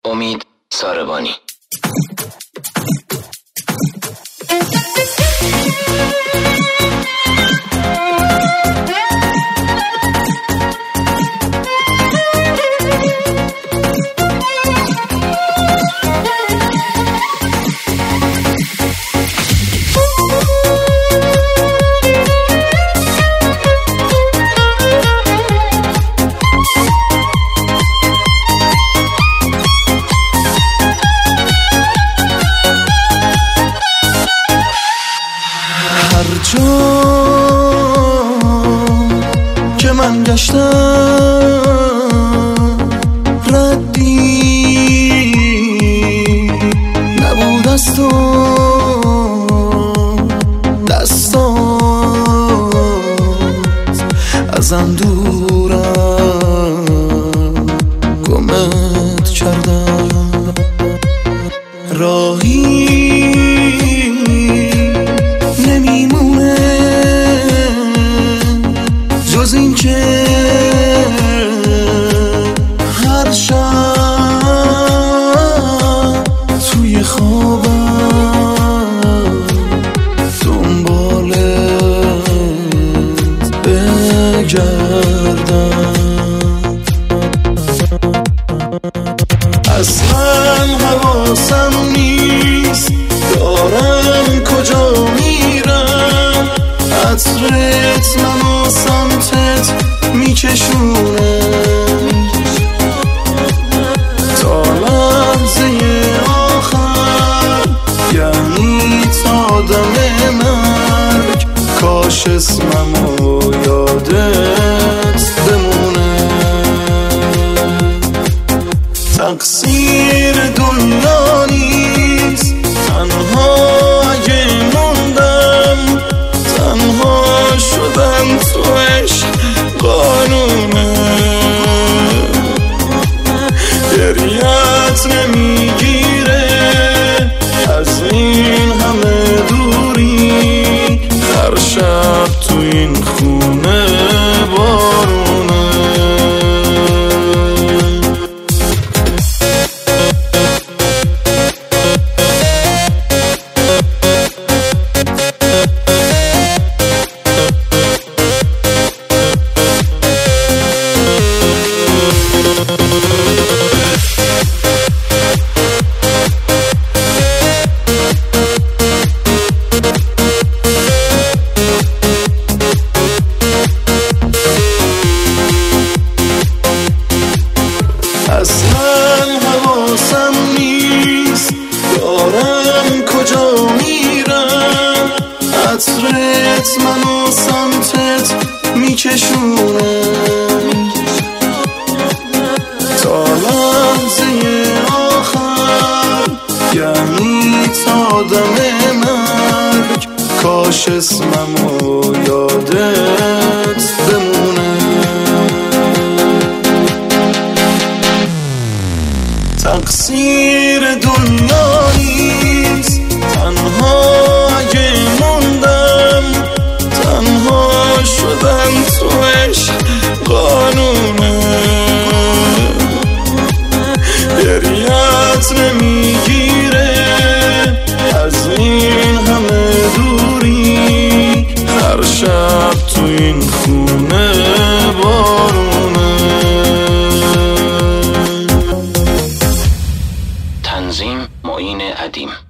امید ساربانی. جا که من گشتم ردی نبود از تو، دستات ازم دورم گمت کردم. راهی جز این که هر شب توی خوابم دنبالت بگردم. اصلا حواسم نیست دارم کجا میرم، عطرت منو سمتت میکشونه تا لحظه آخر، یعنی تا دم مرگ. کاش اسممو یادت بمونه. تقصیر دنیا نیست، تنها اگه موندم، تنها شدن تو عشق قانونه. گریت نمیگیره از این همه دوری، هر شب تو این خونه بارونه. اصلا حواسم نیست دارم کجا میرم، عطرت منو سمتت میکشونه تا لحظه آخر، یعنی تا دم مرگ. کاش اسممو یادت بمونه. تقصیر دنیا نیست، تنها اگه موندم، تنها شدن تو عشق قانونه. گریت نمیگیره از این همه دوری، هر شب تو این خونه بارونه. تنظیم معین ادیم.